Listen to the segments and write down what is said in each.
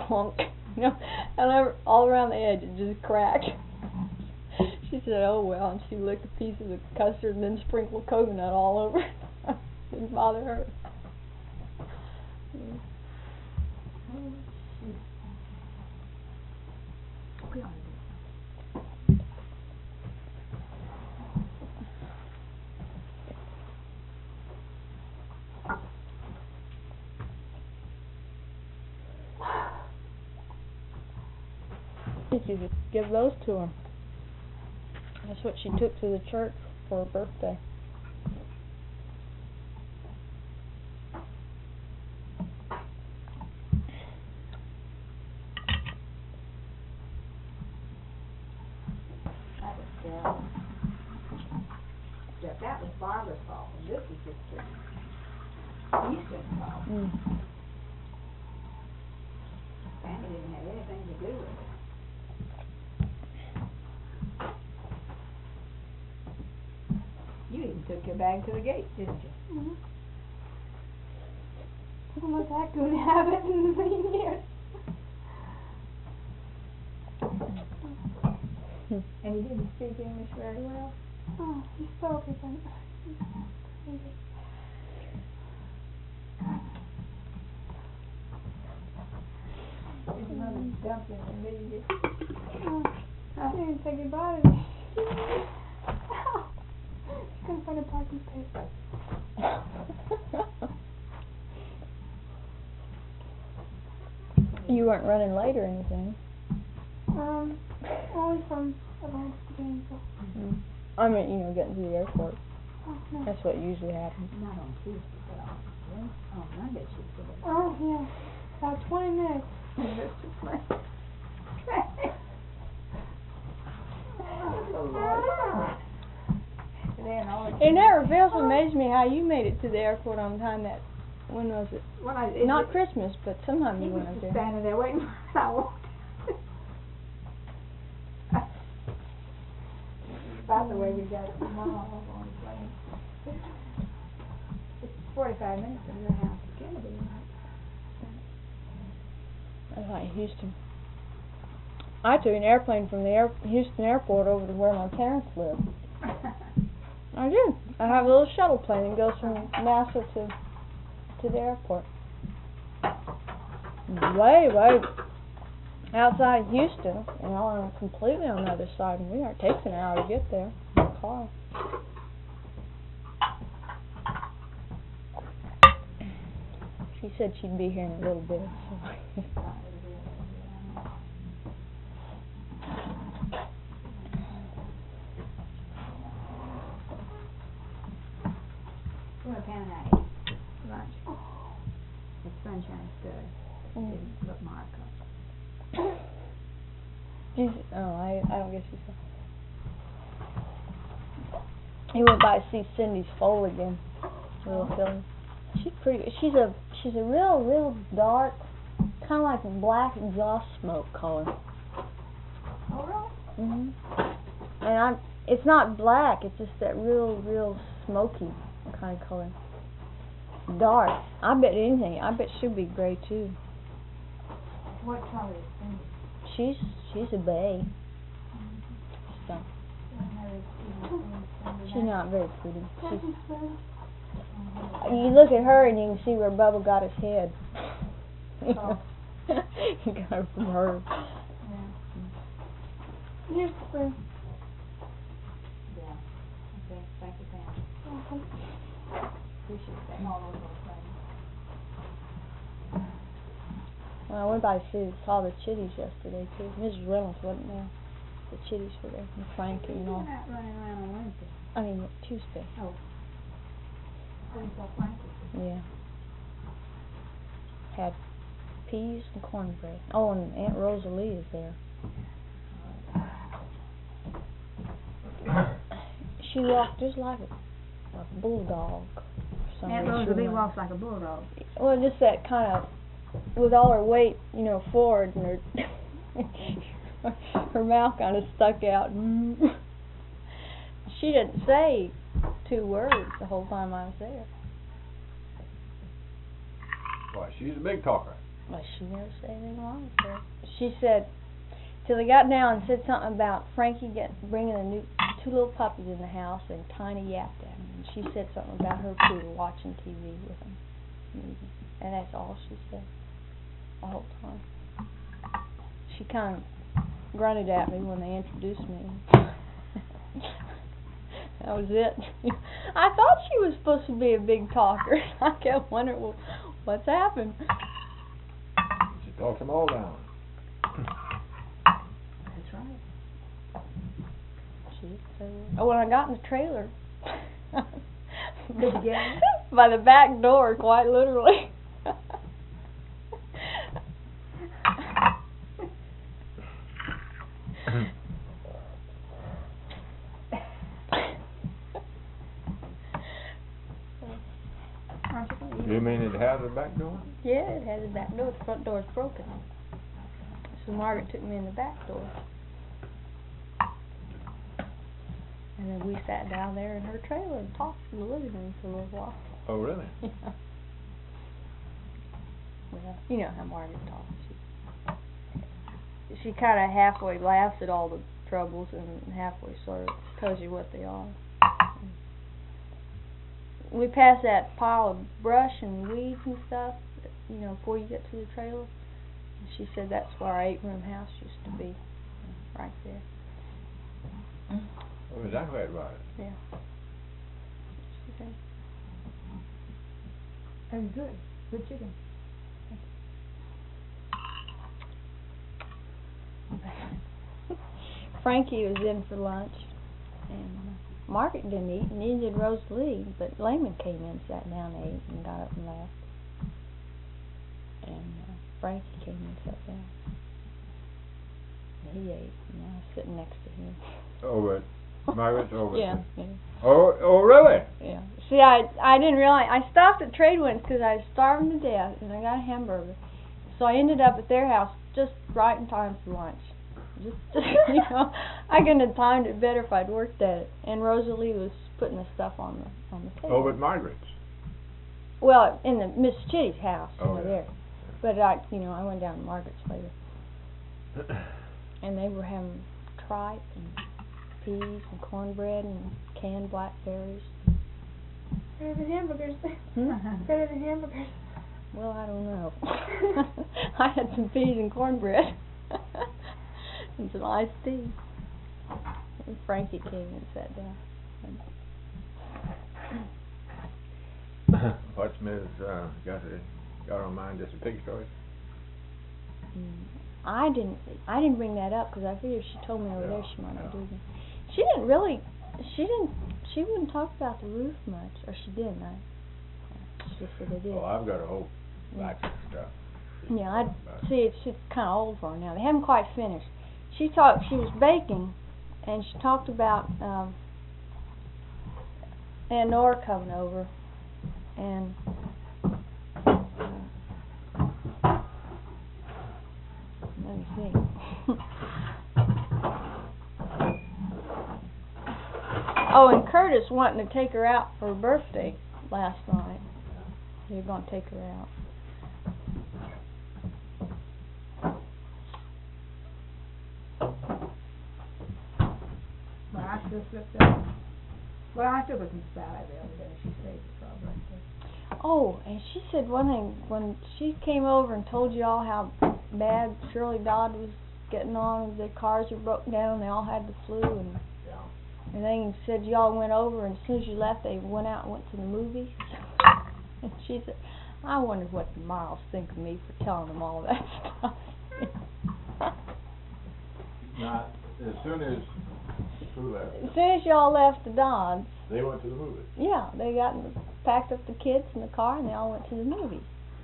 clunk, and all around the edge it just cracked. She said, "Oh well," and she licked a piece of the custard and then sprinkled coconut all over it. Didn't bother her. You could give those to her. That's what she took to the church for her birthday. That was Barbara's fault, and this is just Easton's fault. Fanny didn't have anything to do with it. You even took your bag to the gate, didn't you? How much I could have it in the years. And he didn't speak English very well? Oh, he spoke it, but There's another dumpling in me. I didn't say goodbye to me. She couldn't find a parking space. You weren't running late or anything? Only from Atlanta to game, so. I mean, getting to the airport. Oh, no. That's what usually happens. Not on Tuesday, but on Monday, Tuesday. Oh, yeah. About 20 minutes. It never fails to amaze me how you made it to the airport on time. When was it? Not Christmas, but sometime you went up there. Standing there waiting for us. I walked. About the way we got it tomorrow on the plane. It's 45 minutes from your house to Kennedy. That's like Houston. I took an airplane from the Houston airport over to where my parents live. I did. I have a little shuttle plane that goes from NASA to the airport. Way outside Houston, completely on the other side. And it takes an hour to get there in a car. She said she'd be here in a little bit. So. We're going to Pan and I ate lunch. It's Sunshine Stud. Didn't look Mark up. I don't guess you saw. He went by to see Cindy's foal again. Little film. She's pretty good. She's a real dark, kind of like black exhaust smoke color. Oh, really? And it's not black. It's just that real smoky kind of color. Dark. I bet she'll be gray too. What color is She's Cindy? a bay. So. She's not very pretty. You look at her and you can see where Bubba got his head. Oh. He got it from her. Yeah. Here's the spoon. Yeah. Okay. Thank you, Pam. Appreciate that. All over the place. Well, I went by to saw the Chitties yesterday too. Mrs. Reynolds wasn't there. The Chitties were there, and Frankie and all. You're not running around on Wednesday. I mean Tuesday. Oh. You saw Frankie? Yeah. Had peas and cornbread. Oh, and Aunt Rosalie is there. She walked just like a bulldog. Aunt Rosalie walks like a bulldog. Well, just that kind of, with all her weight, forward, and her mouth kind of stuck out. She didn't say 2 words the whole time I was there. Why, she's a big talker. Well, she never said anything wrong with it. She said, till they got down and said something about Frankie bringing two little puppies in the house, and Tiny yapped at him. And she said something about her poodle watching TV with him. And that's all she said the whole time. She kind of grunted at me when they introduced me. That was it. I thought she was supposed to be a big talker. I kept wondering, well, what's happened? She talks them all down. That's right. She said, oh, when I got in the trailer. Did you get it? By the back door, quite literally. You mean it has a back door? Yeah, it has a back door. The front door's broken. So Margaret took me in the back door. And then we sat down there in her trailer and talked in the living room for a little while. Oh, really? Yeah. Well, you know how Margaret talks. She kind of halfway laughs at all the troubles and halfway sort of tells you what they are. We passed that pile of brush and weeds and stuff, you know, before you get to the trailer. And she said that's where our 8-room house used to be, right there. Oh, is that right about it? Yeah. She said. That was good. Good chicken. Frankie was in for lunch, and Margaret didn't eat, and neither did Rosalie, but Layman came in, sat down, ate, and got up and left. And Frankie came in, sat down. And he ate, and I was sitting next to him. Over at Margaret's over Yeah, at yeah, Oh, really? yeah. See, I didn't realize, I stopped at Tradewinds because I was starving to death, and I got a hamburger. So I ended up at their house just right in time for lunch. Just you know, I couldn't have timed it better if I'd worked at it. And Rosalie was putting the stuff on the table. Over at Margaret's? Well, in the Miss Chitty's house over yeah. there. But I went down to Margaret's later, and they were having tripe and peas and cornbread and canned blackberries. Better than hamburgers. Better than hamburgers. Well, I don't know. I had some peas and cornbread. And some iced tea. And Frankie came and sat down. What's Ms. got on mind? Just a pig story? I didn't bring that up because I figured she told me over there she might not do that. She wouldn't talk about the roof much, or she didn't. She just said they did. Oh, I've got a whole batch of stuff. Yeah, it's kind of old for her now. They haven't quite finished. She was baking, and she talked about Aunt Nora coming over, and let me see. Oh, and Curtis wanting to take her out for her birthday last night. They're going to take her out. Well, I took her some salad the other day. She saved it for our birthday. Oh, and she said one thing, when she came over and told you all how bad Shirley Dodd was getting on, their cars were broken down, they all had the flu and everything, and said you all went over, and as soon as you left, they went out and went to the movies. And she said, I wonder what the Miles think of me for telling them all that stuff. Now, as soon as who left? As soon as y'all left the Dodds, They went to the movies. yeah, they packed up the kids in the car and they all went to the movies.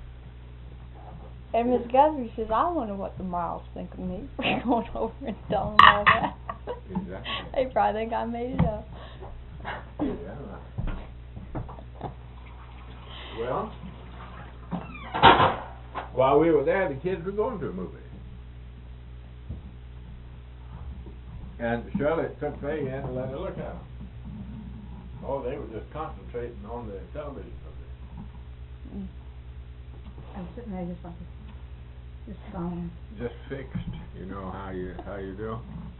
And Miss Guthrie says, I wonder what the Miles think of me for going over and telling them all that. Exactly. They probably think I made it up. Yeah. Well, while we were there, the kids were going to a movie. And Shirley took Faye in and let her look at them. Oh, they were just concentrating on the television. I was sitting there just like His phone. just fixed. You know how you do.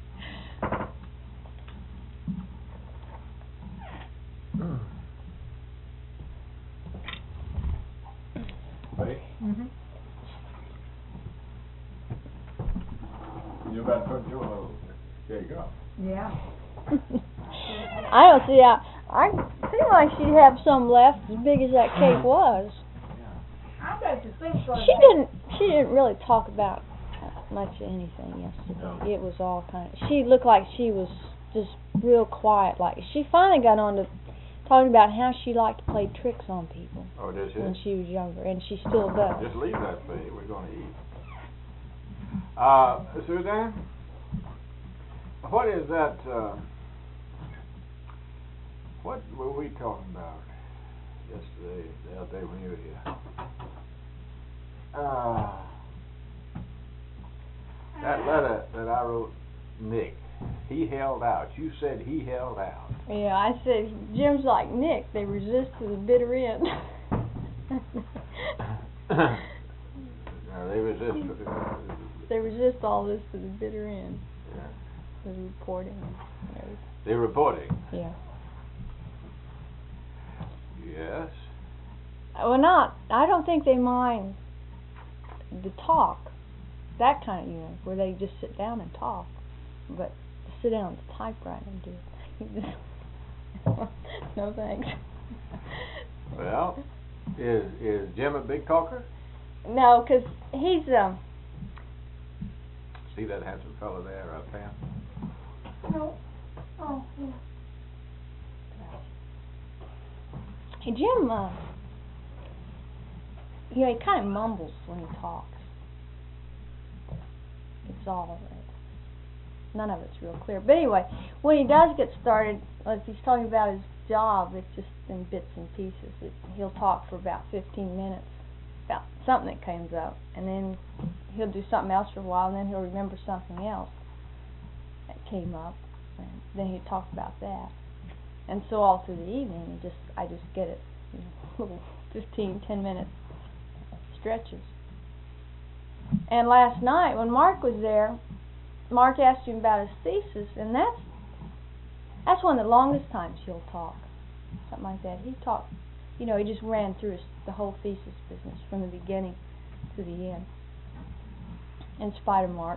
Wait, Mhm. you better put your cake up. Yeah. I don't see how. I feel like she'd have some left as big as that cake was. I bet you think so. She didn't really talk about much of anything yesterday. It was all kind of. She looked like she was just real quiet. Like she finally got on to talking about how she liked to play tricks on people Oh, does when it? she was younger, and she still does. Just leave that thing. We're gonna eat. Suzanne, what is that? What were we talking about yesterday, the other day when you were here? That letter that I wrote Nick, he held out. You said he held out. Yeah, I said Jim's like Nick. They resist to the bitter end. No, they resist. They resist all this to the bitter end. Yeah. The reporting and everything. They're reporting. Yeah. Yes. Well, not. I don't think they mind the talk, that kind of where they just sit down and talk, but to sit down at the typewriter and do it. No thanks. Well, is Jim a big talker? No, 'cause he's See that handsome fellow there, Pam? No. Oh, yeah. Jim, he kind of mumbles when he talks. It's all none of it's real clear. But anyway, when he does get started, if he's talking about his job, it's just in bits and pieces. He'll talk for about 15 minutes about something that comes up, and then he'll do something else for a while, and then he'll remember something else that came up, and then he'll talk about that. And so all through the evening, I just get it, little 15-10 minute stretches. And last night when Mark was there, Mark asked him about his thesis, and that's one of the longest times he'll talk, something like that. He talked, he just ran through the whole thesis business from the beginning to the end, in spite of Mark.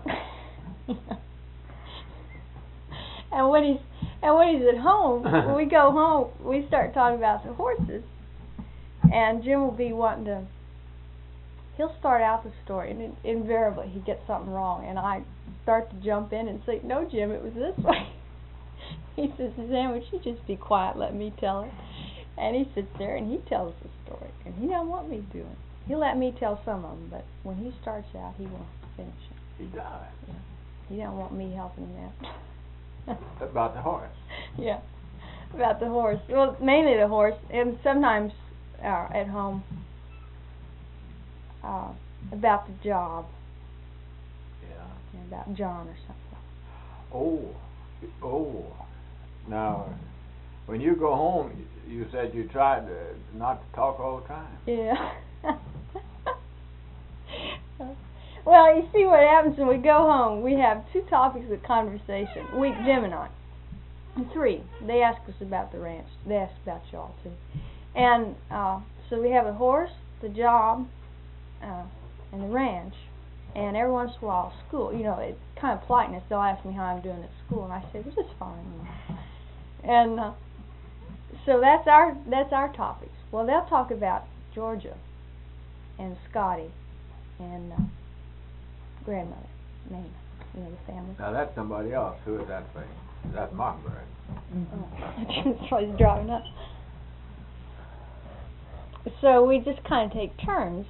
And when he's at home, when we go home, we start talking about the horses, and Jim will be wanting to. He'll start out the story, and invariably he gets something wrong, and I start to jump in and say, "No, Jim, it was this way." He says, "Suzanne, would you just be quiet, let me tell it?" And he sits there and he tells the story, and he don't want me doing it. He'll let me tell some of them, but when he starts out, he wants to finish it. He does. Yeah. He don't want me helping him out. About the horse. Yeah, about the horse. Well, mainly the horse, and sometimes at home about the job. Yeah. And about John or something. Oh. Now, when you go home, you said you tried not to talk all the time. Yeah. Well, you see what happens when we go home. We have 2 topics of conversation. Jim and I. And 3. They ask us about the ranch. They ask about y'all too. And so we have a horse, the job, and the ranch. And every once in a while, school. It's kind of politeness. They'll ask me how I'm doing at school, and I say, "Well, just fine." And so that's our topics. Well, they'll talk about Georgia and Scotty and grandmother, Nana, the family. Now that's somebody else. Who is that thing? That's Mockingbird. That's why he's driving up. So we just kind of take turns.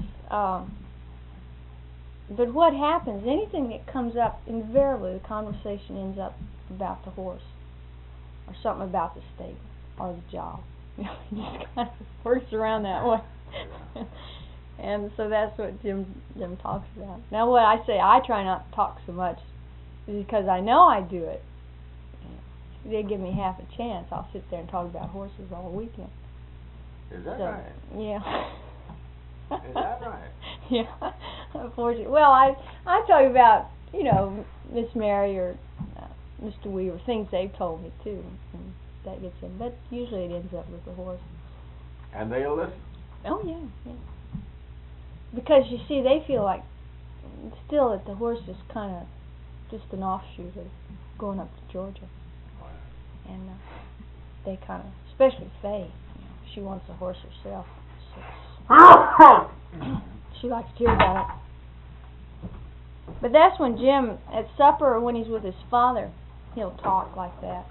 But what happens, anything that comes up, invariably the conversation ends up about the horse, or something about the stable, or the job. It just kind of works around that way. And so that's what Jim talks about. Now what I say, I try not to talk so much, is because I know I do it. If they give me half a chance, I'll sit there and talk about horses all weekend. Is that So, right? yeah. Is that right? Yeah, unfortunately. Well, I tell you about, you know, Miss Mary or Mr. Weaver, things they've told me too, and that gets in. But usually it ends up with the horse. And they'll listen. Oh yeah, yeah. Because you see, they feel like still that the horse is kind of just an offshoot of going up to Georgia, and they kind of, especially Faye, you know, she wants a horse herself. So she likes to hear about it. But that's when Jim, at supper or when he's with his father, he'll talk like that.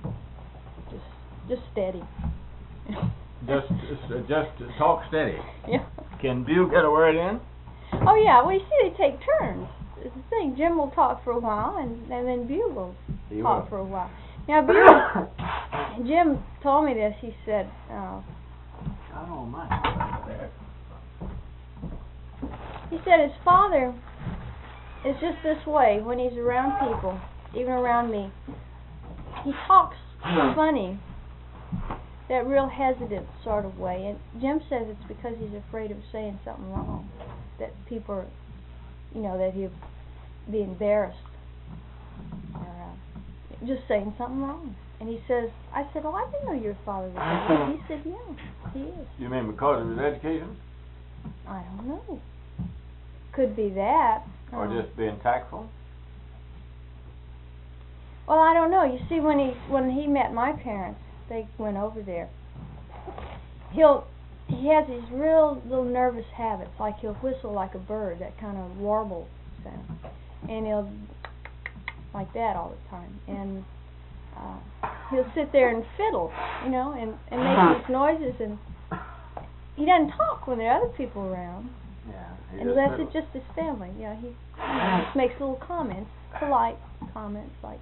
Just steady. Just talk steady. Yeah. Can Bill get a word in? Oh yeah, well you see they take turns. It's the thing, Jim will talk for a while and then Bill will talk for a while. Now Bill, Jim told me this, he said, I don't mind. He said his father is just this way when he's around people, even around me. He talks funny, that real hesitant sort of way. And Jim says it's because he's afraid of saying something wrong, that people are, you know, that he'll be embarrassed or just saying something wrong. And he says, I said, oh, I didn't know your father was that way. He said, yeah, he is. You mean because of his education? I don't know. Could be that. Or just being tactful? Well, I don't know. You see, when he met my parents, they went over there. He has these real little nervous habits, like he'll whistle like a bird, that kind of warble sound, and he'll like that all the time, and he'll sit there and fiddle, you know, and make these noises, and he doesn't talk when there are other people around. Yeah. Unless it's just his family, yeah. He just makes little comments, polite comments, like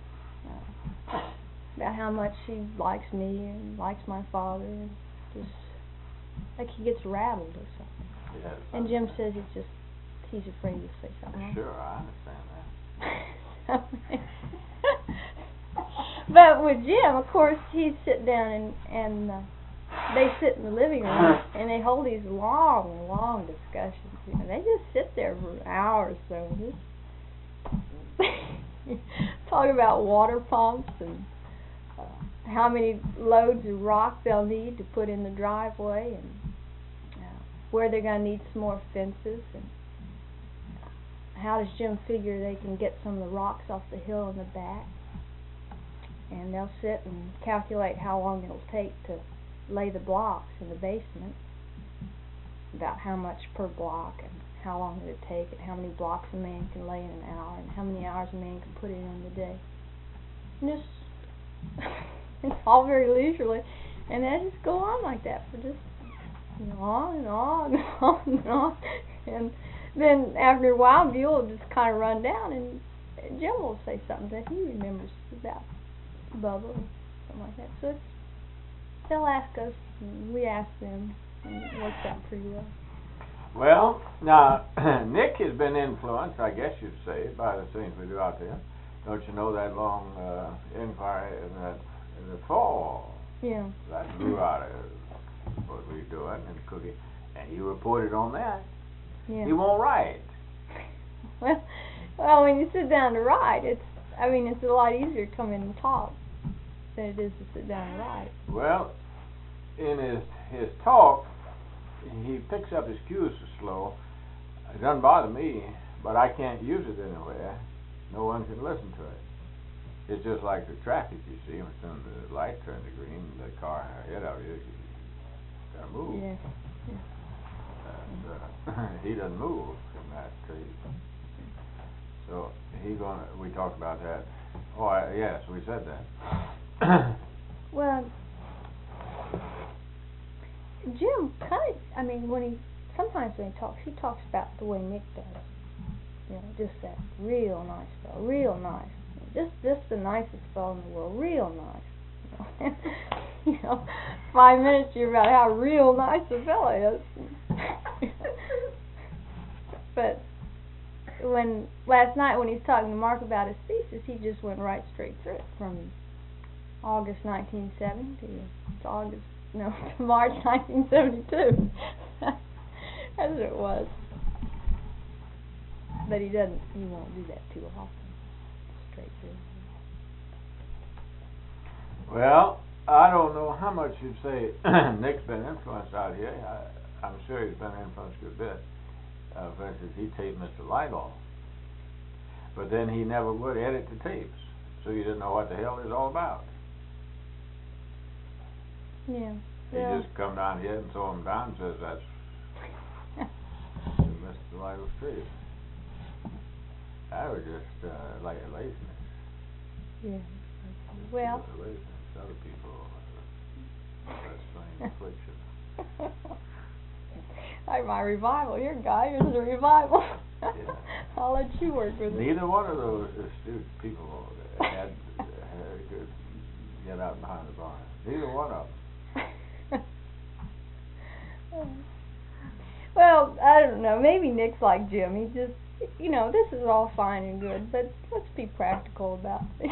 about how much he likes me and likes my father, and just like he gets rattled or something. Yes, and Jim says he's afraid to say something wrong. Sure, I understand that. But with Jim, of course, he'd sit down and they sit in the living room and they hold these long discussions. You know, they just sit there for hours, so just talk about water pumps and how many loads of rock they'll need to put in the driveway, and where they're going to need some more fences, and how does Jim figure they can get some of the rocks off the hill in the back. And they'll sit and calculate how long it'll take to lay the blocks in the basement, about how much per block and how long it'll take and how many blocks a man can lay in an hour and how many hours a man can put in the day. And just it's all very leisurely, and they just go on like that for just on and on and on and on. And then after a while, Buell will just kind of run down, and Jim will say something that he remembers about Bubba or something like that. So they'll ask us, and we ask them, and it works out pretty well. Well, now, Nick has been influenced, I guess you'd say, by the things we do out there. Don't you know that long inquiry in the fall? Yeah. That grew out of what we're doing and cooking, and you reported on that. Yeah. He won't write. Well, when you sit down to write, it's a lot easier to come in and talk than it is to sit down and write. Well, in his talk, he picks up his cues so slow. It doesn't bother me, but I can't use it anywhere. No one can listen to it. It's just like the traffic, you see. As soon as the light turns to green, the car ahead of you gotta move. Yeah. He doesn't move in that case. So we talked about that. Oh, yes, we said that. Well, Jim sometimes when he talks about the way Nick does. You know, just that real nice fellow, real nice. Just the nicest fellow in the world, real nice. You know, 5 minutes you're about how real nice the fellow is. But last night when he was talking to Mark about his thesis, he just went right straight through it from August 1970 to March 1972. As it was. But he doesn't. He won't do that too often. Straight through. Well, I don't know how much you'd say Nick's been influenced out here. I'm sure he's been influenced a bit. For instance, he taped Mr. Lytle, but then he never would edit the tapes, so you didn't know what the hell it was all about. Yeah. He just come down here and throw them down and says that's Mr. Lytle's tape. That was just like a laziness. Yeah. Well. Laziness. Other people, that's strange affliction. Like my revival, your guy is a revival. Yeah. I'll let you work with it. Neither one of those astute people had could get out behind the barn. Neither one of them. Well, I don't know. Maybe Nick's like Jim. He just, this is all fine and good, but let's be practical about it.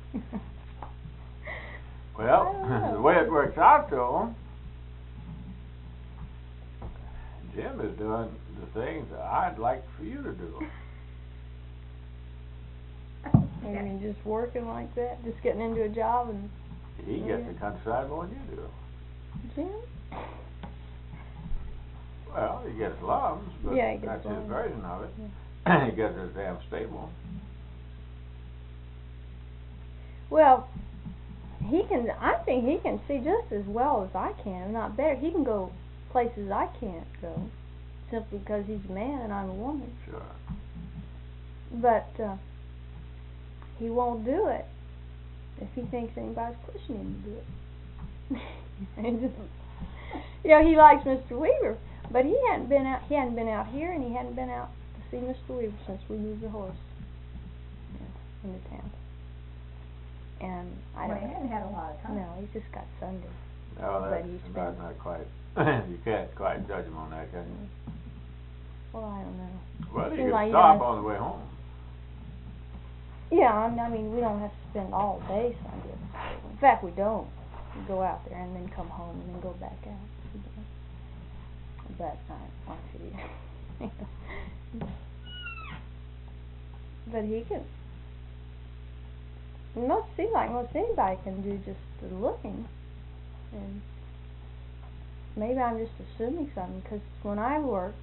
Well, the way it works out, though, Jim is doing the things that I'd like for you to do. You mean just working like that? Just getting into a job and... He gets the countryside more than you do. Jim? Well, he gets lumps, but Yeah, he gets that's his lumps. version of it. Yeah. He gets his damn stable. Well, I think he can see just as well as I can, not better. He can go places I can't go, simply because he's a man and I'm a woman. Sure. But he won't do it if he thinks anybody's pushing him to do it. And just, he likes Mr. Weaver, but he hadn't been out. He hadn't been out here, and he hadn't been out to see Mr. Weaver since we moved the horse into town. And I don't. He hadn't had a lot of time. No, he's just got Sunday. No, But that's he's been- not quite. You can't quite judge him on that, can you? Well, I don't know. Well, you Seems can like you stop don't- on the way home. Yeah, I mean, we don't have to spend all day Sunday. In fact, we don't. We go out there and then come home and then go back out. But but he can. It must seem like most anybody can do just the looking. And maybe I'm just assuming something, because when I worked,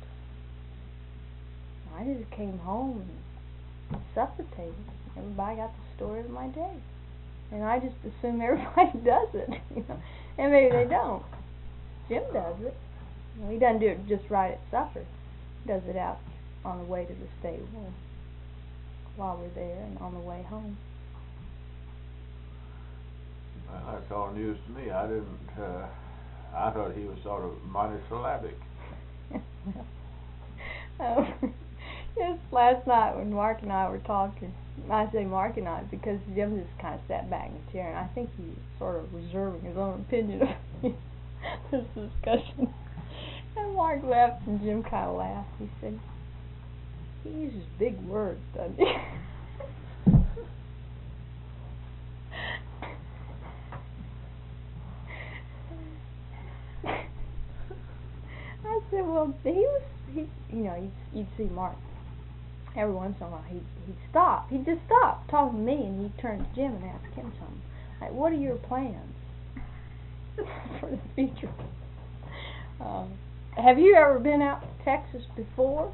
I just came home and supper table. Everybody got the story of my day. And I just assume everybody does it, And maybe they don't. Jim does it. He doesn't do it just right at supper. He does it out on the way to the stable and while we're there and on the way home. Well, that's all news to me. I didn't. I thought he was sort of monosyllabic. Just last night when Mark and I were talking, I say Mark and I because Jim just kind of sat back in the chair, and I think he's sort of reserving his own opinion of this discussion. And Mark laughed, and Jim kind of laughed. He said, "He uses big words, doesn't he?" I said, "Well, you'd see Mark. Every once in a while, he'd stop. He'd just stop talking to me, and he'd turn to Jim and ask him something. Like, what are your plans for the future? Have you ever been out to Texas before?"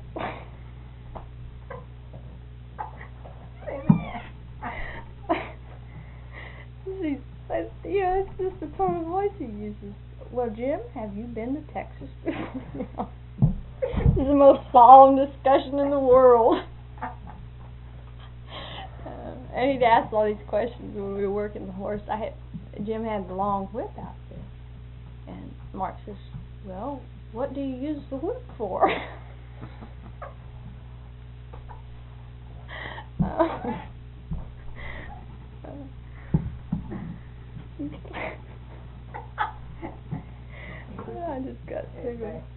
It's just the tone of voice he uses. Well, Jim, have you been to Texas before? This is the most solemn discussion in the world. And he'd ask all these questions when we were working the horse. Jim had the long whip out there. And Mark says, "Well, what do you use the whip for?" I just got sick of it.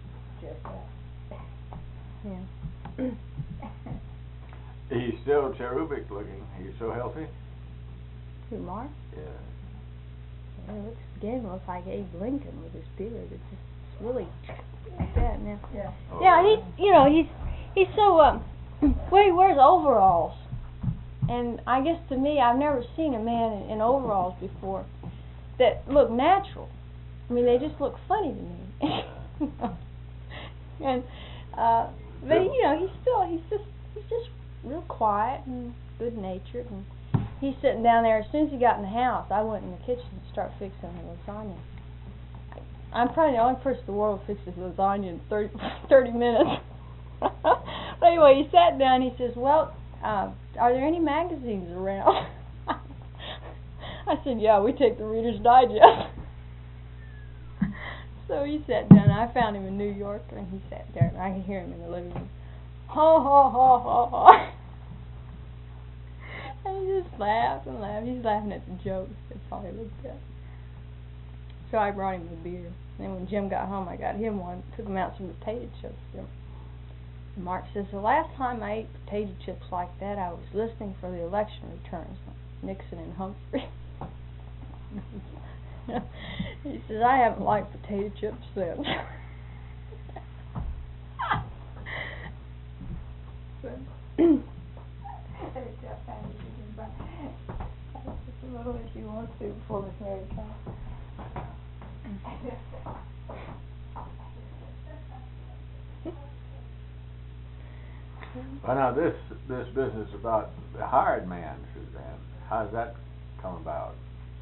Yeah. He's still cherubic looking. He's so healthy. Who, Mark? Yeah. It looks like Abe Lincoln with his beard. It's really like that now. Yeah. Oh, Yeah, really? he's so Well, he wears overalls. And I guess to me, I've never seen a man in overalls before that look natural. I mean, they just look funny to me. And but you know, he's just real quiet and good natured. And he's sitting down there. As soon as he got in the house, I went in the kitchen to start fixing the lasagna. I'm probably the only person in the world who fixes lasagna in 30 minutes. But anyway, he sat down. He says, "Well, are there any magazines around?" I said, "Yeah, we take the Reader's Digest." So he sat down. I found him in New York, and he sat there, and I could hear him in the living room. Ha ha ha ha ha. And he just laughed and laughed. He's laughing at the jokes. That's all he looked at. So I brought him a beer. And then when Jim got home, I got him one. Took him out some potato chips. Mark says, the last time I ate potato chips like that, I was listening for the election returns, Nixon and Humphrey. He says, I haven't liked potato chips since. Just a little if you want to before this married comes. Well, now this business about the hired man, Suzanne, how does that come about?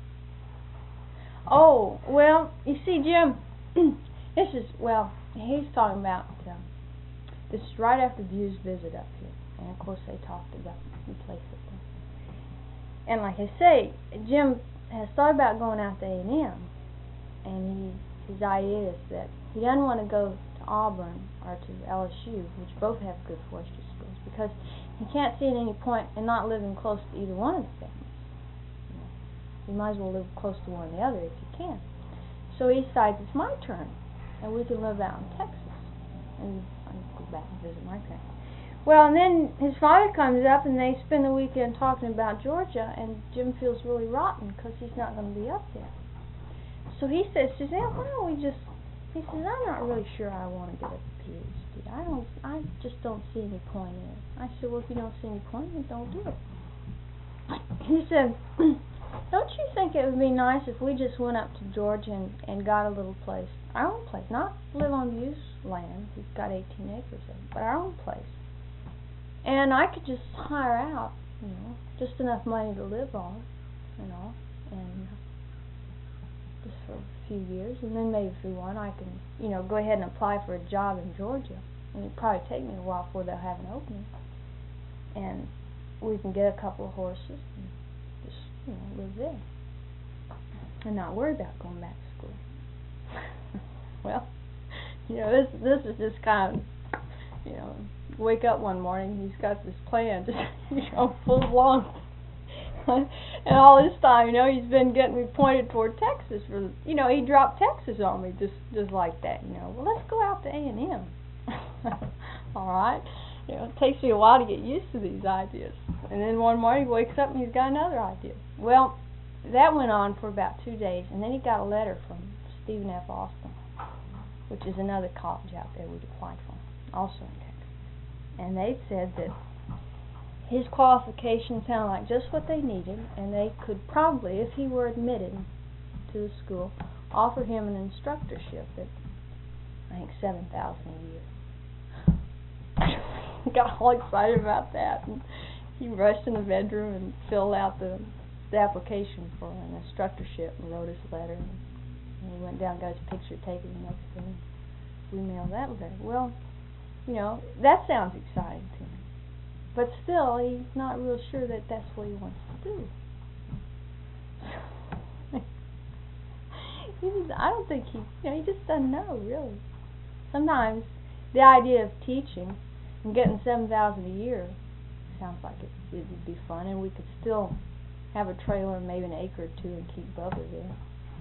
Oh, well, you see, Jim, this is, well, he's talking about, this is right after View's visit up here. And, of course, they talked about the place up there. And like I say, Jim has thought about going out to A&M. And his idea is that he doesn't want to go to Auburn or to LSU, which both have good forestry schools, because he can't see any point in not living close to either one of the families. You might as well live close to one or the other if you can. So he decides it's my turn, and we can live out in Texas, and I can go back and visit my parents. Well, and then his father comes up, and they spend the weekend talking about Georgia, and Jim feels really rotten because he's not going to be up there. So he says, Suzanne, why don't we just, he says, I'm not really sure I want to get a PhD. I just don't see any point in it. I said, well, if you don't see any point in it, don't do it. He said, don't you think it would be nice if we just went up to Georgia and got a little place, our own place, not live on View's land, he's got 18 acres of it, but our own place. And I could just hire out, just enough money to live on, and just for a few years, and then maybe if we want, I can, go ahead and apply for a job in Georgia. And it'd probably take me a while before they'll have an opening. And we can get a couple of horses and just, live there. And not worry about going back to school. Well, this is just kind of, wake up one morning, he's got this plan, just, full blown. And all this time, he's been getting me pointed toward Texas for, he dropped Texas on me just like that, Well, let's go out to A&M. All right. It takes me a while to get used to these ideas. And then one morning he wakes up and he's got another idea. Well, that went on for about 2 days, and then he got a letter from Stephen F. Austin, which is another college out there we'd applied for, also in Texas. And they said that his qualifications sounded like just what they needed, and they could probably, if he were admitted to the school, offer him an instructorship at, I think, $7,000 a year. Got all excited about that, and he rushed in the bedroom and filled out the application for an instructorship and wrote his letter, and he went down and got his picture taken the next day. We mailed that letter. Well, that sounds exciting to me. But still, he's not real sure that that's what he wants to do. I don't think he just doesn't know, really. Sometimes the idea of teaching and getting $7,000 a year sounds like it would be fun, and we could still have a trailer and maybe an acre or two and keep Bubba there.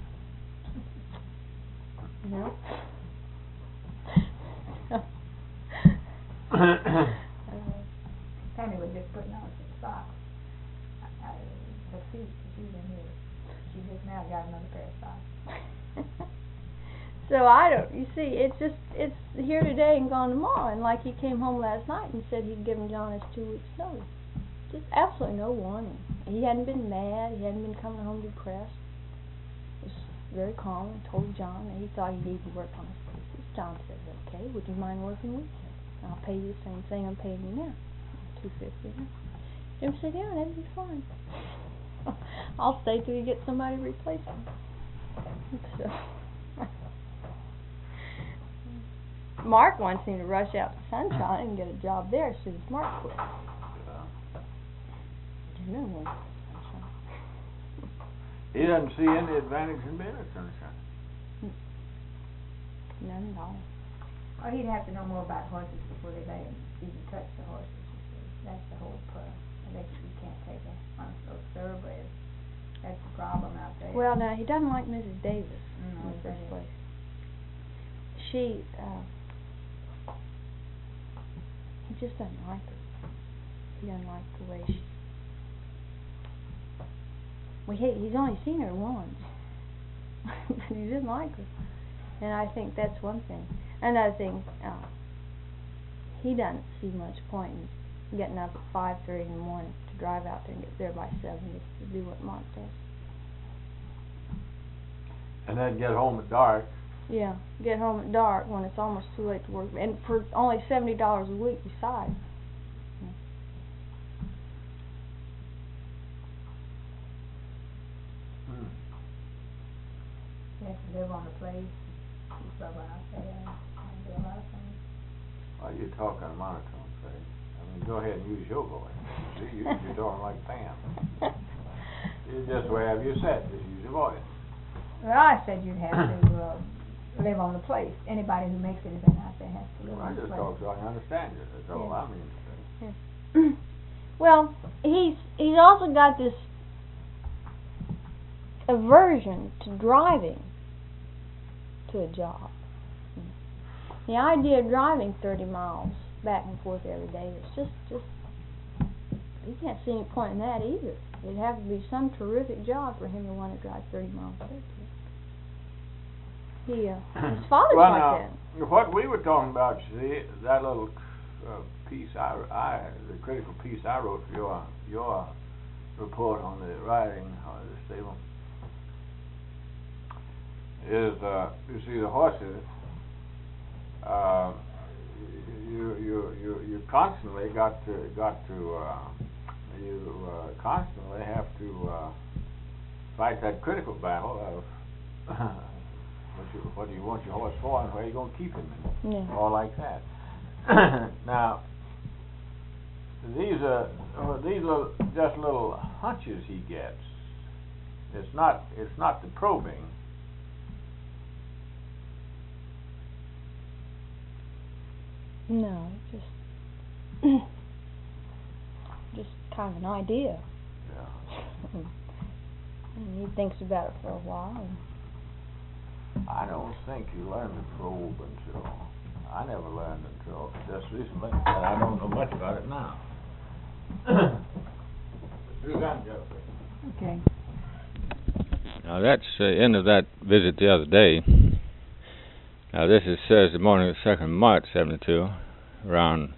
Tammy was just putting on some socks. Her feet, she's in here. She just now got another pair of socks. So I don't, you see, it's here today and gone tomorrow. And like he came home last night and said he'd given John his 2 weeks notice. Just absolutely no warning. He hadn't been mad, he hadn't been coming home depressed. He was very calm and told John that he thought he needed to work on his thesis. John said, okay, would you mind working weekends? I'll pay you the same thing I'm paying you now, $250. Jim said, yeah, that'd be fine. I'll stay till you get somebody to replace him. So Mark wants him to rush out to Sunshine and get a job there as soon as Mark quits. Jim doesn't want Sunshine. He doesn't see any advantage in being at Sunshine. None at all. Well, he'd have to know more about horses before they let him even touch the horses, you see. That's the whole I guess you can't take one of those thoroughbreds. That's the problem out there. Well, now, he doesn't like Mrs. Davis in No, the first that is. place. He just doesn't like her. He doesn't like the way she... he's only seen her once. But he didn't like her. And I think that's one thing. Another thing, he doesn't see much point in getting up at 5:30 in the morning to drive out there and get there by 7 just to do what Mark does. And then get home at dark. Yeah, get home at dark when it's almost too late to work, and for only $70 a week besides. You have to live on the place, keep up out there, and do a lot of things. Well, you're talking monotone, say. I mean, go ahead and use your voice. See, you're talking like Pam. You just wherever you sit, just use your voice. Well, I said you'd have to live on the place. Anybody who makes anything out there has to live I on the just place. talk so I can understand you. That's all Yeah. I mean to say. Well, he's also got this aversion to driving to a job. The idea of driving 30 miles back and forth every day is just he can't see any point in that either. It'd have to be some terrific job for him to want to drive 30 miles a day. His father's Well, like now, that. what we were talking about, you see, that little piece the critical piece I wrote for your report on the riding the stable is you see the horses. You constantly constantly have to fight that critical battle of what do you want your horse for and where you going to keep him in, Yeah. all like that. Now these little just little hunches he gets. It's not the probing. No, just kind of an idea. Yeah. And he thinks about it for a while. And I don't think you learn to probe until I never learned until just recently, and I don't know much about it now. Suzanne Jeffrey. Okay. Now that's the end of that visit the other day. Now this is Thursday morning, the 2nd of March, 72, around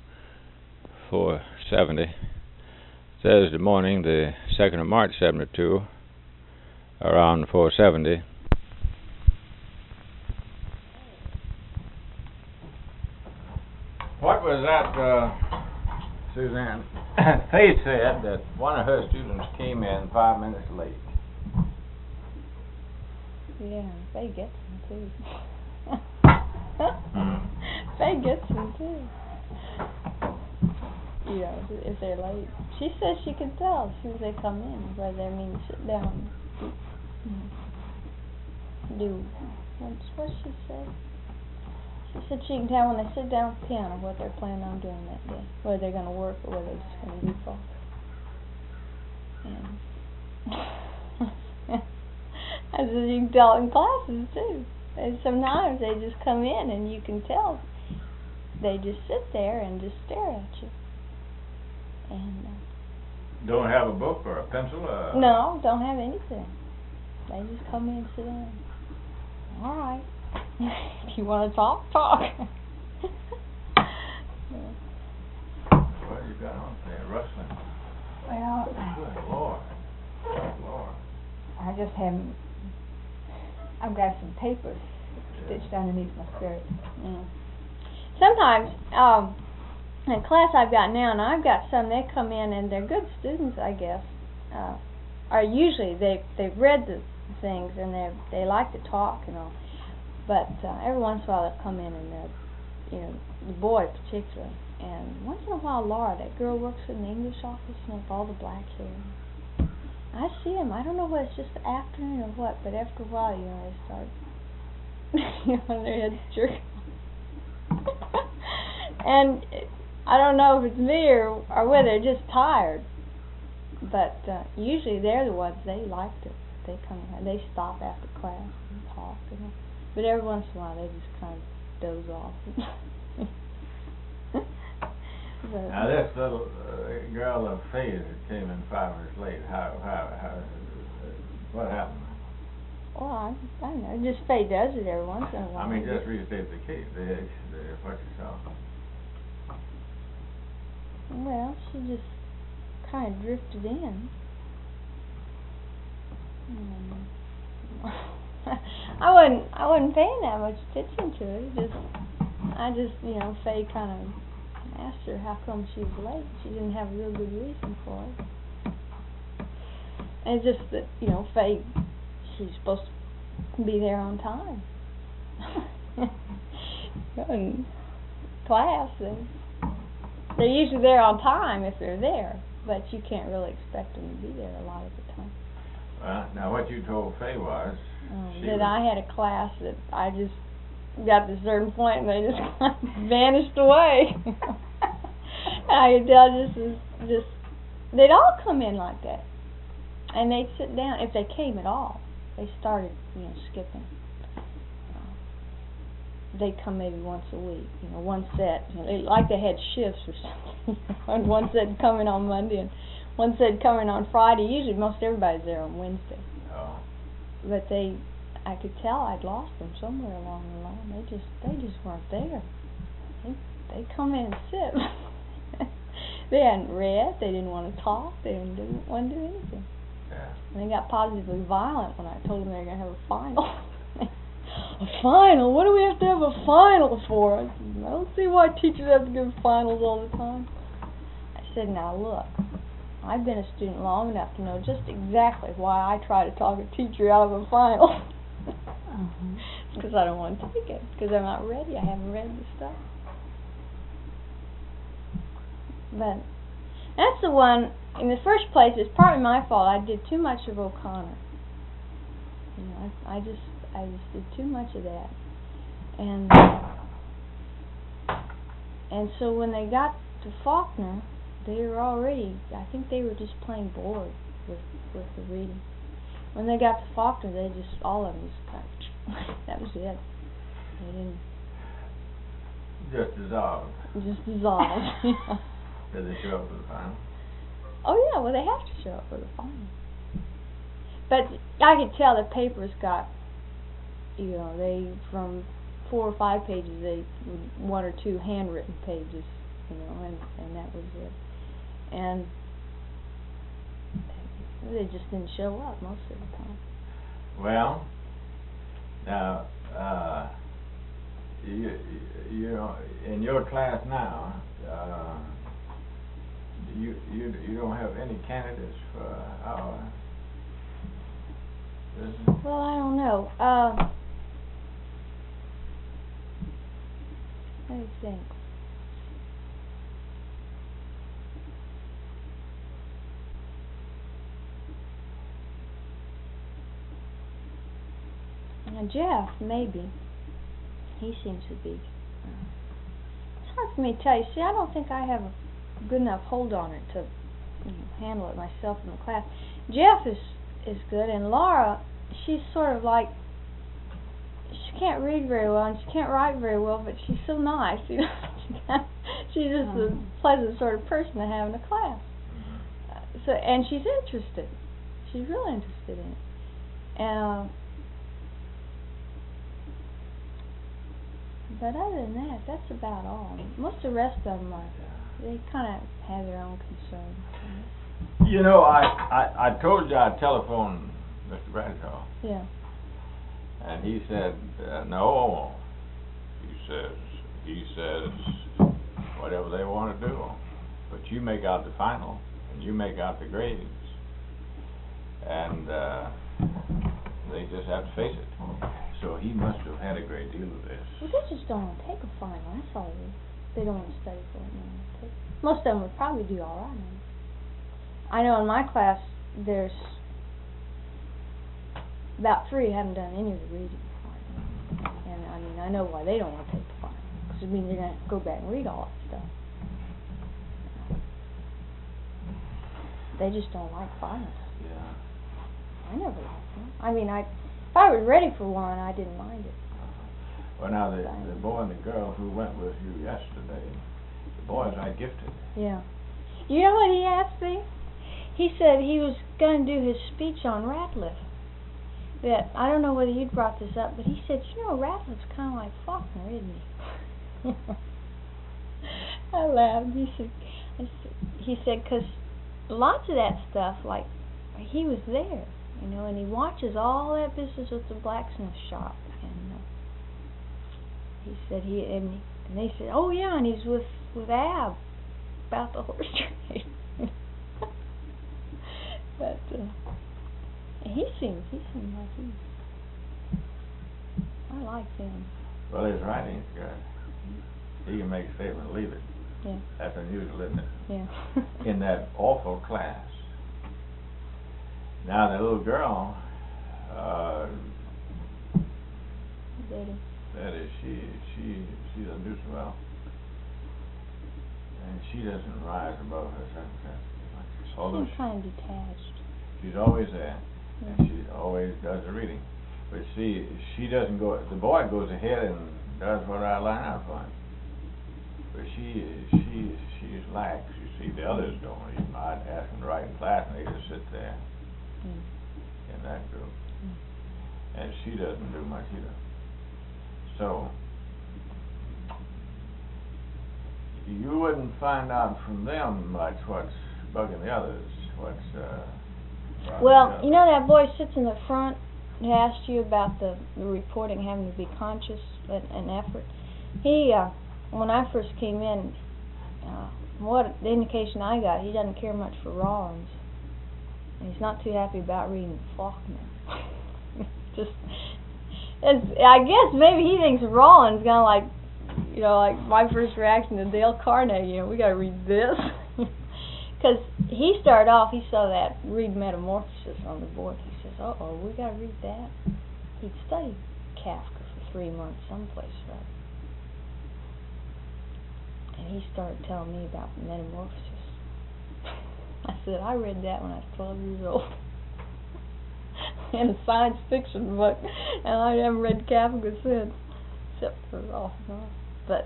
4:70. Thursday morning, the 2nd of March, 72, around 4:70. What was that, Suzanne? Faith said that one of her students came in 5 minutes late. yeah, Faye gets him too. Faye gets him too. You know, if they're late. She says she can tell as soon as they come in whether they mean to sit down and do what she said. She said she can tell when they sit down at the piano what they're planning on doing that day, whether they're going to work or whether they're just going to goof off. I said you can tell in classes too. And sometimes they just come in and you can tell they just sit there and just stare at you. And Don't have a book or a pencil? no, don't have anything. They just come in and sit down. All right. If you want to talk, talk. What you got on there? Rustling. Well, Good Lord. Good Lord. I just haven't, I've got some papers stitched underneath my skirt. Mm. Sometimes, in class I've got now, and I've got some, they come in and they're good students, I guess. Or usually they've read the things and they like to talk and all. But every once in a while they'll come in and they're, you know, the boy particularly. And once in a while Laura, that girl works in the English office, you know, with all the black hair. I see them. I don't know whether it's just the afternoon or what, but after a while, you know, they start, you know, their heads jerk. And I don't know if it's me or whether they're just tired. But usually they're the ones, they like to, they come in, they stop after class and talk. And, but every once in a while they just kind of doze off. Now this little girl Faye that came in 5 minutes late, how what happened? Well, I don't know, just Faye does it every once in a while. I mean, just restate the case, what you saw. Well, she just kind of drifted in. I wasn't paying that much attention to it. I just, you know, Faye kind of asked her how come she was late. She didn't have a real good reason for it. And it's just that, you know, Faye, she's supposed to be there on time. In class, they're usually there on time if they're there, but you can't really expect them to be there a lot of the time. Now what you told Faye was that I had a class that I just got to a certain point and they just kind of vanished away. I could tell just they'd all come in like that, and they'd sit down if they came at all. They started, you know, skipping. They'd come maybe once a week, you know, one set. You know, like they had shifts or something. And one set would come in on Monday, and one set would come in on Friday. Usually, most everybody's there on Wednesday. Oh. But I could tell I'd lost them somewhere along the line. They just weren't there. They come in and sit. They hadn't read. They didn't want to talk. They didn't want to do anything. Yeah. And they got positively violent when I told them they were going to have a final. A final? What do we have to have a final for? I don't see why teachers have to give finals all the time. I said, now look, I've been a student long enough to know just exactly why I try to talk a teacher out of a final. It's because I don't want to take it, because I'm not ready. I haven't read the stuff. But that's the one, in the first place, it's partly my fault. I did too much of O'Connor. You know, I just did too much of that. And so when they got to Faulkner, they were already, I think they were just plain bored with the reading. When they got to Faulkner, they just, all of them just kind of, that was it. They didn't. Just dissolved. Just dissolved. Yeah. Did they show up for the final? Oh yeah, well they have to show up for the final. But I could tell the papers got, you know, they, from 4 or 5 pages, they 1 or 2 handwritten pages, you know, and that was it. And they just didn't show up most of the time. Well, now, you know, in your class now, you don't have any candidates for our business? Well, I don't know. Let me think. Now Jeff, maybe. He seems to be. It's hard for me to tell you. See, I don't think I have a good enough hold on it to, you know, handle it myself in the class. Jeff is good, and Laura, she's sort of like, she can't read very well and she can't write very well, but she's so nice, you know. She's just a pleasant sort of person to have in a class. So, and she's interested. She's really interested in it. But other than that, that's about all. Most of the rest of them are, they kind of have their own concerns. You know, I told you I telephoned Mr. Bradshaw, Yeah. and he said, no. He says, whatever they want to do, but you make out the final, and you make out the grades, and they just have to face it. So he must have had a great deal of this. Well, they just don't want to take a final. That's all it is. They don't want to study for it. Most of them would probably do all right. I know in my class there's about 3 who haven't done any of the reading final. And I mean, I know why they don't want to take the final. Because it means they're going to have to go back and read all that stuff. They just don't like finals. Yeah. I never liked them. I mean, if I was ready for one, I didn't mind it. Well, now, the boy and the girl who went with you yesterday, the boy's right gifted. Yeah. You know what he asked me? He said he was going to do his speech on Ratliff. That, I don't know whether you'd brought this up, but he said, you know, Ratliff's kind of like Faulkner, isn't he? I laughed. He said, because lots of that stuff, like, he was there, you know, and he watches all that business with the blacksmith shop. And he said and they said, oh yeah, and he's with Ab about the horse trade. But he seems like I like him. Well, his writing's good. He can make a statement and leave it. Yeah. That's unusual, isn't it? Yeah. In that awful class. Now the little girl, Betty, she doesn't do so well, and she doesn't rise above her circumstances much. Although she's kind of detached. She's always there, Yeah. and she always does the reading. But see, she doesn't go. The boy goes ahead and does what I line out for him. But she's lax. You see, the others don't. You might ask them to write in class, and they just sit there in that group. And she doesn't do much either. So you wouldn't find out from them much what's bugging the others. Well, you know that boy sits in the front who asked you about the reporting having to be conscious and effort. He, when I first came in, what the indication I got, he doesn't care much for Rollins. And he's not too happy about reading Faulkner. I guess maybe he thinks Rollins kind of like, you know, like my first reaction to Dale Carnegie, you know, we got to read this. Because he started off, he saw that read Metamorphosis on the board. He says, uh-oh, we got to read that. He'd studied Kafka for 3 months someplace, right? And he started telling me about Metamorphosis. I said, I read that when I was 12 years old. In a science fiction book. And I haven't read Kafka since. Except for off and on. But,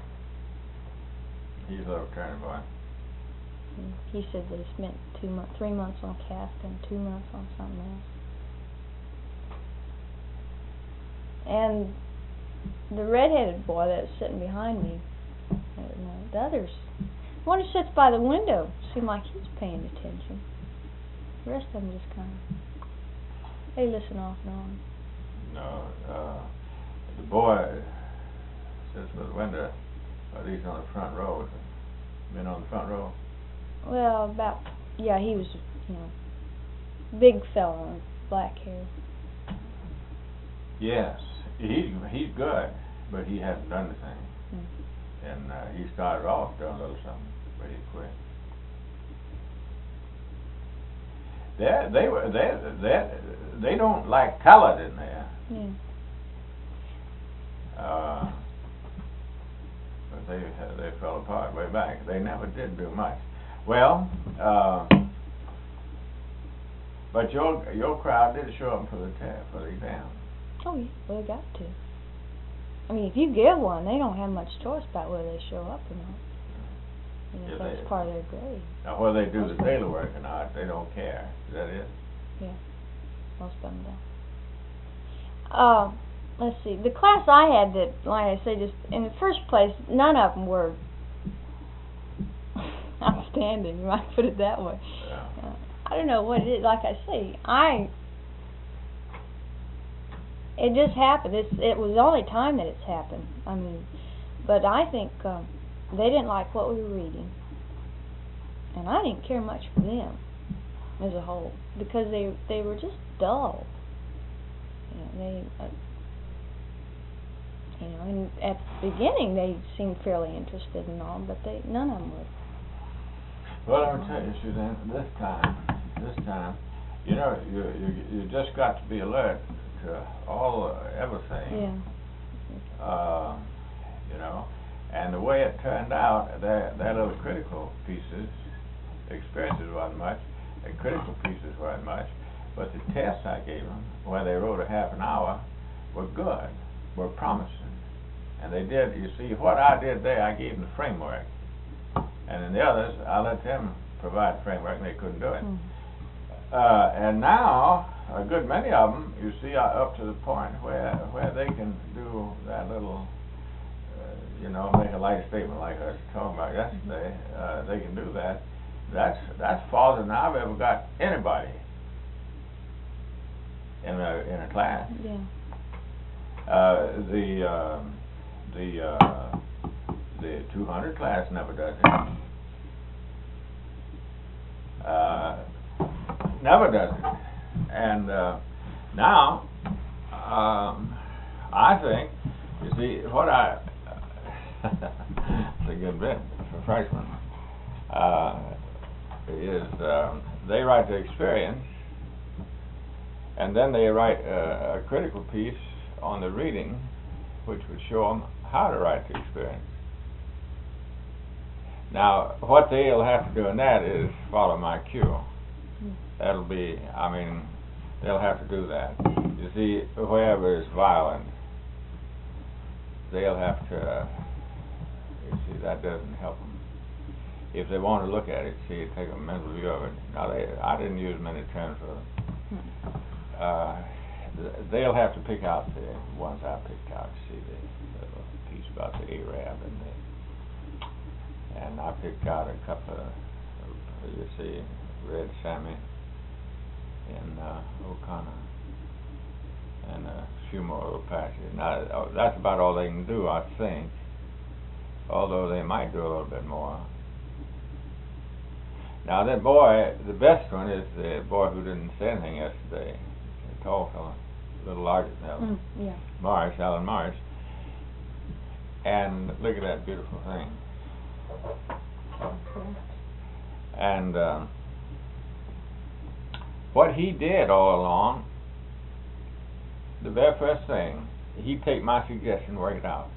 he's a little turning boy. He said that he spent 3 months on Kafka and 2 months on something else. And the red-headed boy that's sitting behind me, the others, one who sits by the window, seemed like he's paying attention. The rest of them just kind of, they listen off and on. No, the boy sits by the window, but he's on the front row. Been on the front row. Well, he was, you know, big fella, black hair. Yes, he's good, but he hasn't done anything. And he started off doing a little something, but he quit. They don't like talent in there. Yeah. But they fell apart way back. They never did do much. Well, but your crowd did show up for the exam. Oh yeah, well they got to. I mean, if you give one, they don't have much choice about whether they show up or not. You know, Yeah, that's part of their grade. Now, whether they do the daily work or not, they don't care. Is that it? Yeah, most of them don't. let's see, the class I had that, like I say, just in the first place, none of them were outstanding. You might put it that way. Yeah. I don't know what it is. Like I say, it just happened. It was the only time that it's happened. I mean, but I think they didn't like what we were reading, and I didn't care much for them as a whole because they were just dull. And at the beginning they seemed fairly interested and all, but none of them were. Well, I'll tell you, Suzanne, this time, you know, you just got to be alert to everything. Yeah. You know, and the way it turned out, their little critical pieces, experiences wasn't much, the critical pieces weren't much, but the tests I gave them, where they wrote a half an hour, were good, were promising. And they did, you see, what I did there, I gave them the framework. And in the others, I let them provide the framework, and they couldn't do it. And now, a good many of them, you see, are up to the point where they can do that little, you know, make a light statement like I was talking about yesterday. They can do that. That's farther than I've ever got anybody in a class. Yeah. The 200 class never does it. Never does it. And now, I think, you see, what it's a good bit for freshmen, is they write the experience, and then they write a critical piece on the reading, which would show them how to write the experience. Now, what they'll have to do in that is follow my cue. That'll be, I mean, they'll have to do that. You see, whoever is violent, they'll have to, you see, that doesn't help them. If they want to look at it, see, take a mental view of it. Now, I didn't use many terms for them. They'll have to pick out the ones I picked out. See, the piece about the Arab and I picked out a couple of, you see, Red Sammy and O'Connor and a few more little passages. Now, that's about all they can do, I think, although they might do a little bit more. Now, that boy, the best one is the boy who didn't say anything yesterday, the tall fellow, a little larger than Alan. Yeah. Alan Morris. And look at that beautiful thing. And what he did all along, the very first thing, he'd take my suggestion, work it out.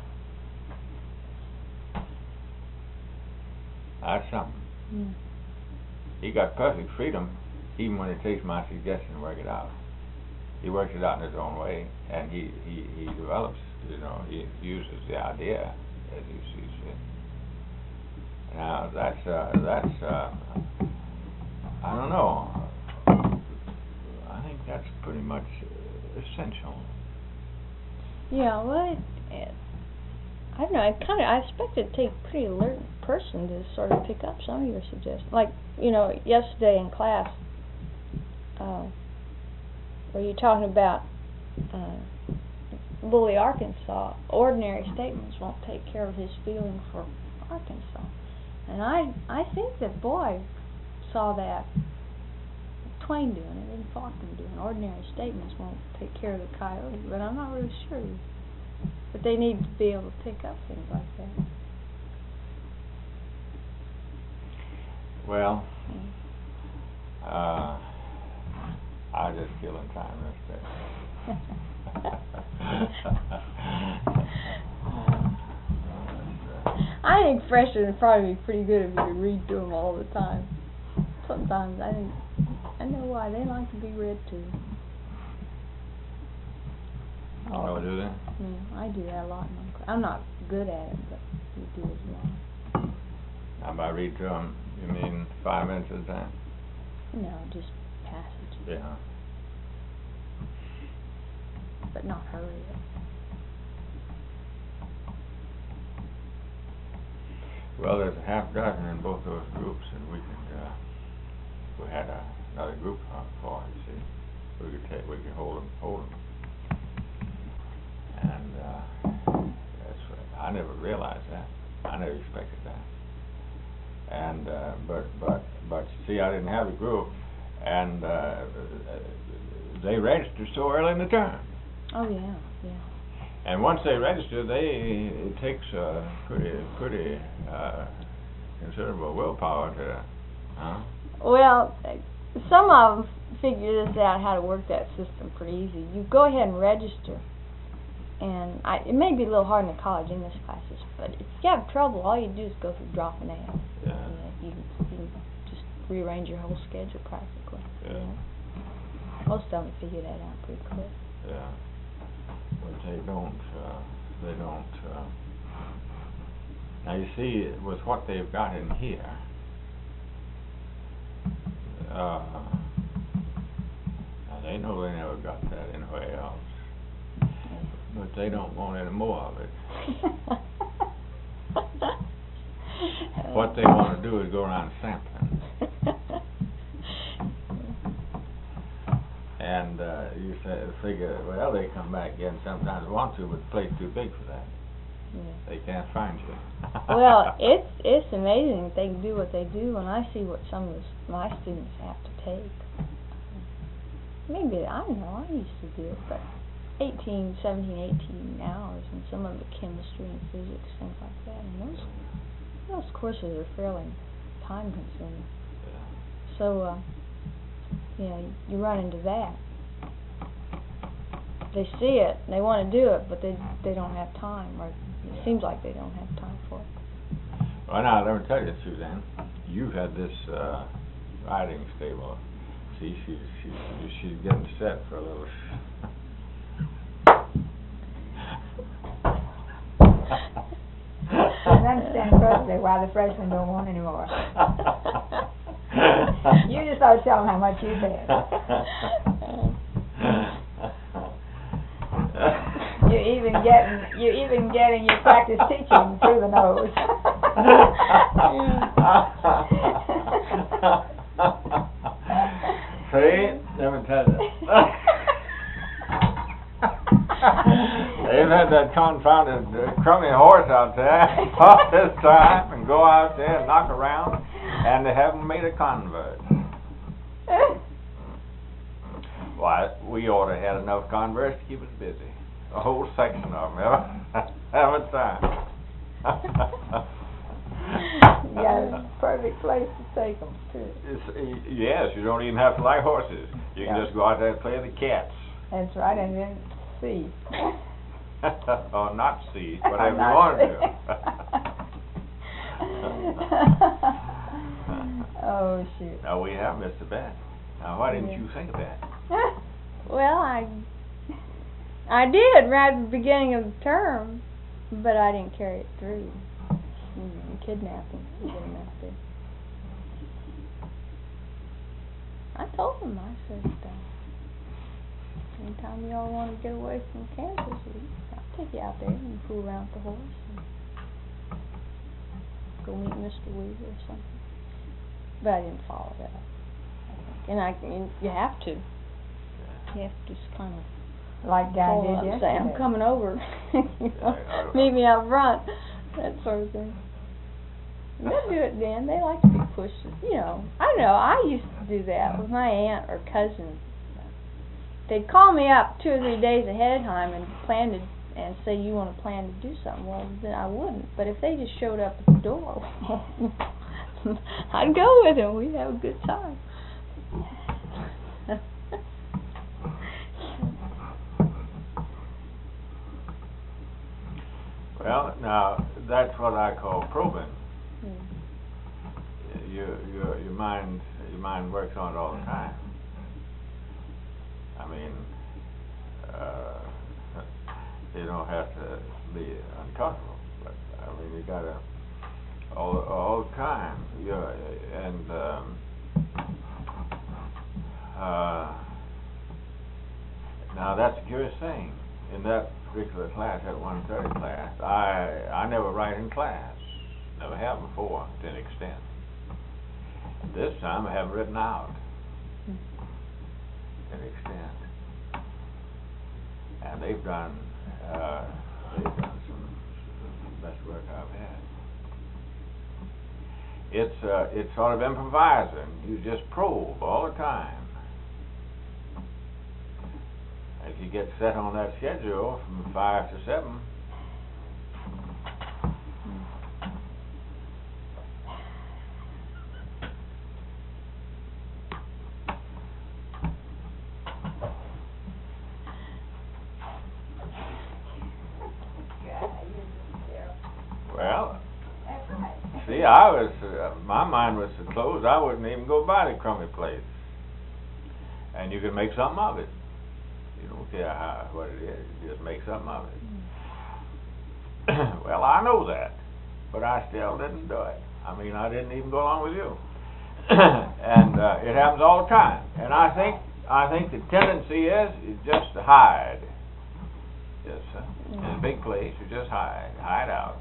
That's something. He got perfect freedom, even when he takes my suggestion, work it out. He works it out in his own way, and he develops, you know, he uses the idea as he sees fit. Now, that's I don't know. I think that's pretty much essential. Yeah, well, I don't know. I expect it to take a pretty alert person to sort of pick up some of your suggestions. Like, you know, yesterday in class, where you're talking about Bully, Arkansas, ordinary statements won't take care of his feeling for Arkansas. And I think that Boy saw that Twain doing it and Faulkner doing. Ordinary statements won't take care of the coyote, but I'm not really sure. But they need to be able to pick up things like that. Well, I just kill in time this I think freshmen would probably be pretty good if you could read to them all the time. Sometimes I know why they like to be read to. Oh, do they? Yeah, I do that a lot. I'm not good at it, but we do as well. Now, by read to them, you mean 5 minutes at a time? No, just passages. Yeah. but not hurry it. Well, there's a half dozen in both those groups, and we could, we had another group for it, you see. We could hold them. And, that's right. I never realized that. I never expected that. And, but see, I didn't have a group, and, they register so early in the term. Oh, yeah. And once they register, it takes pretty considerable willpower to, Well, some of them figure this out, how to work that system pretty easy. You go ahead and register, and it may be a little hard in the college English classes, but if you have trouble, all you do is go through drop and add. Yeah. You can just rearrange your whole schedule practically. Yeah. Most of them figure that out pretty quick. Yeah. But they don't, now you see, with what they've got in here, now they know they never got that anywhere else, but they don't want any more of it. What they want to do is go around sampling. And you figure, well, they come back again sometimes want to, but the place's too big for that. Yeah. They can't find you. Well, it's amazing that they can do what they do when I see what some of my students have to take. Maybe, I don't know, I used to do it, but 18 hours, and some of the chemistry and physics, things like that. And those courses are fairly time consuming. Yeah. So, you run into that. They see it, and they want to do it, but they don't have time, or it seems like they don't have time for it. Well, now, let me tell you, Suzanne, you had this riding stable. See, she's getting set for a little... I understand perfectly why the freshmen don't want any more. You just ought to tell them how much you've had. You're even getting your practice teaching through the nose. See, let me tell you. They've had that confounded crummy horse out there all this time, and go out there and knock around, and they haven't made a convert. Why, we ought to have enough converts to keep us busy. A whole section of them, have a time. You got a perfect place to take them, too. Yes, you don't even have to like horses. You can just go out there and play the cats. That's right, and then see. Or not see, whatever you want to do. Oh, shoot. Now we have Mr. Bat. Now why didn't you think of that? Well, I did right at the beginning of the term, but I didn't carry it through. Kidnapping, good enough to. I told him, I said, anytime y'all want to get away from Kansas, I'll take you out there and fool around with the horse and go meet Mr. Weaver or something. But I didn't follow that up. And you have to. You have to just kind of like Guy pull did up and say, yesterday. I'm coming over. Meet me out front. That sort of thing. They'll do it then. They like to be pushed. I don't know. I used to do that with my aunt or cousin. They'd call me up 2 or 3 days ahead of time and and say, you want to plan to do something. Well, then I wouldn't. But if they just showed up at the door, I'd go with them. We'd have a good time. Well, now that's what I call probing. Your mind works on it all the time. I mean, you don't have to be uncomfortable, but I mean you gotta all the time. Now that's a curious thing. in that particular class, that 130 class, I never write in class. Never have before, to an extent. This time I haven't written out, to an extent. And they've done some the best work I've had. It's sort of improvising. You just probe all the time. If you get set on that schedule from 5 to 7, well, see, I was my mind was so closed I wouldn't even go by the crummy place. And you can make something of it. You don't care what it is, you just make something of it. Well, I know that, but I still didn't do it. I mean, I didn't even go along with you. And it happens all the time. And I think the tendency is just to hide. Just in a big place, you just hide out.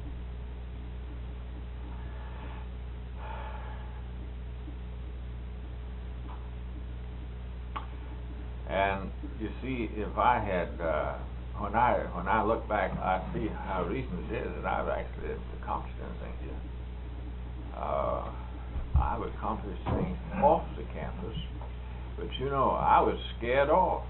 And you see, if I had, when I look back, I see how recent it is that I've actually accomplished anything here. I've accomplished things off the campus, but you know, I was scared off.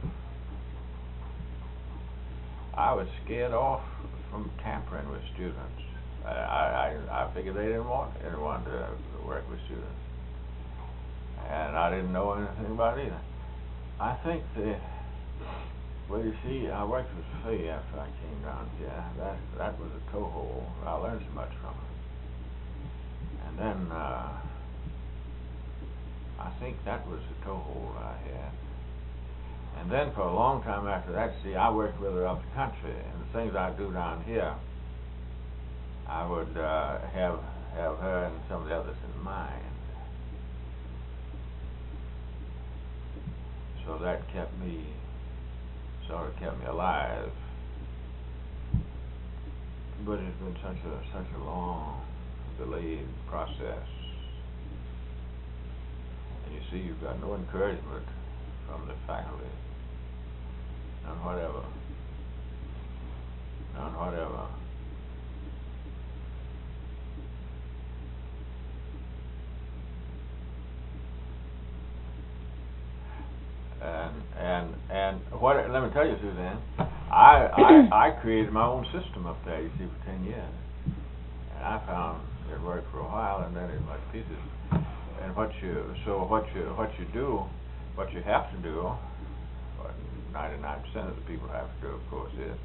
I was scared off from tampering with students. I figured they didn't want anyone to work with students, and I didn't know anything about it either. I think well, you see, I worked with Faye after I came down here. That was a toehold. I learned so much from her. And then, I think that was the toehold I had. And then for a long time after that, see, I worked with her up the country, and the things I do down here, I would have her and some of the others in mind. So that sort of kept me alive. But it's been such a long, delayed process. And you see, you've got no encouragement from the faculty. None whatever. None whatever. And what? Let me tell you, Suzanne, I created my own system up there. You see, for 10 years, and I found it worked for a while, and then it went to pieces. And what you do, what you have to do, what 99% of the people have to do, of course, is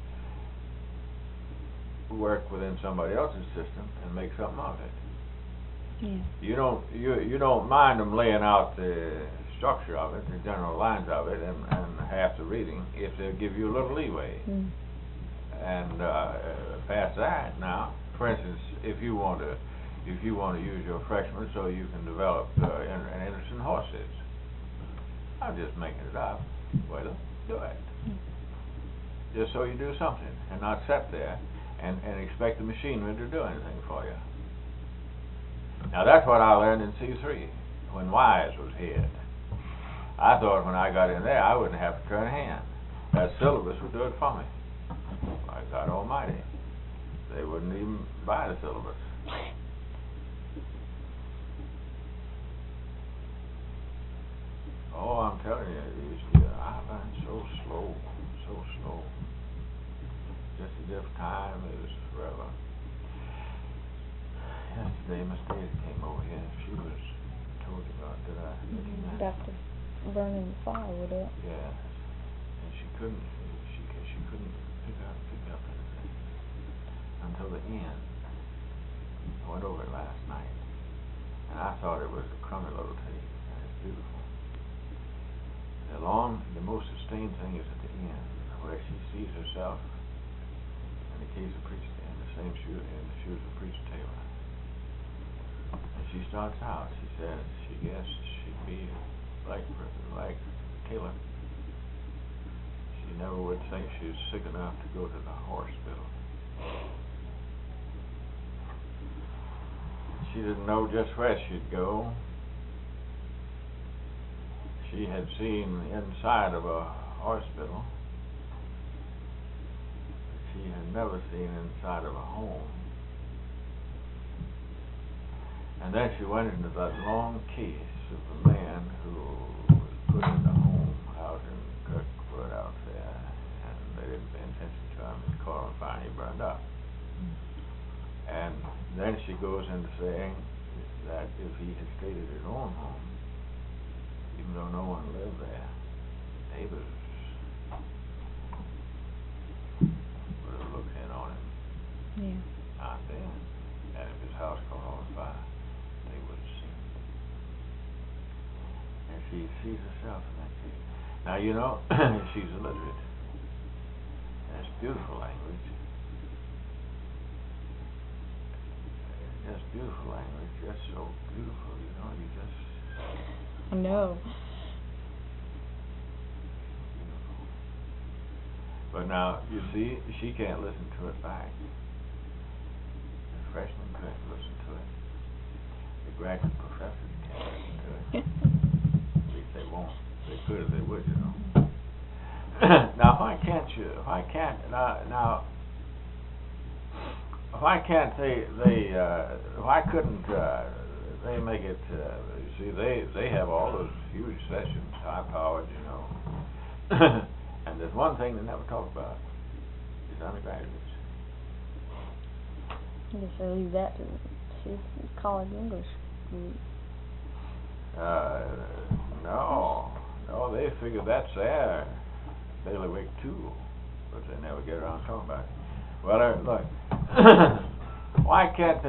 work within somebody else's system and make something of it. Yeah. You don't mind them laying out the structure of it, the general lines of it, and half the reading, if they'll give you a little leeway. And past that, now, for instance, if you want to use your freshman so you can develop an interest in horses, I'm just making it up. Well, do it. Just so you do something, and not sit there and expect the machinery to do anything for you. Now that's what I learned in C3 when Wise was head. I thought when I got in there I wouldn't have to turn a hand. That syllabus would do it for me. My God Almighty, they wouldn't even buy the syllabus. Oh, I'm telling you, I learned so slow. Just as if time is forever. Yesterday, Miss Daisy came over here. She was told you about, did I mention that? After burning the firewood up. Yes. And she couldn't pick up anything until the end. I went over it last night, and I thought it was a crummy little tape, and it's beautiful. The most sustained thing is at the end, where she sees herself in the case of Preacher, in the shoes of Preacher Taylor. And she starts out, she says she guessed she'd be like Taylor. She You never would think she was sick enough to go to the hospital. She didn't know just where she'd go. She had seen the inside of a hospital. She had never seen inside of a home. And then she went into that long case of a man who was put in a home out in Kirkwood out there, and they didn't pay attention to him. His car finally burned up. And then she goes into saying that if he had stayed at his own home, even though no one lived there, neighbors would have looked in on him. Yeah. Not then. And if his house caught on fire, they would have seen it. And she sees herself in that case. Now, you know, she's illiterate. That's beautiful language. Just beautiful language. Just so beautiful, you know, you just... I know. Beautiful. But now, you see, she can't listen to it back. The freshman couldn't listen to it. The graduate professors can't listen to it. At least they won't. They could if they would, you know. Now, why can't why couldn't they make it, you see, they have all those huge sessions, high-powered, you know. And there's one thing they never talk about, is undergraduates. I guess they leave that to see college English group. No, they figure that's their bailiwick too, but they never get around to talking about it. Well, look, why can't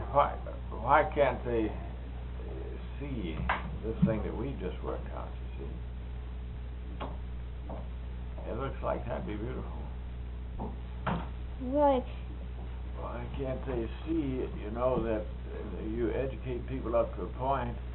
they see this thing that we just worked out, you see? It looks like that'd be beautiful. Like, Why can't they see, you know, that you educate people up to a point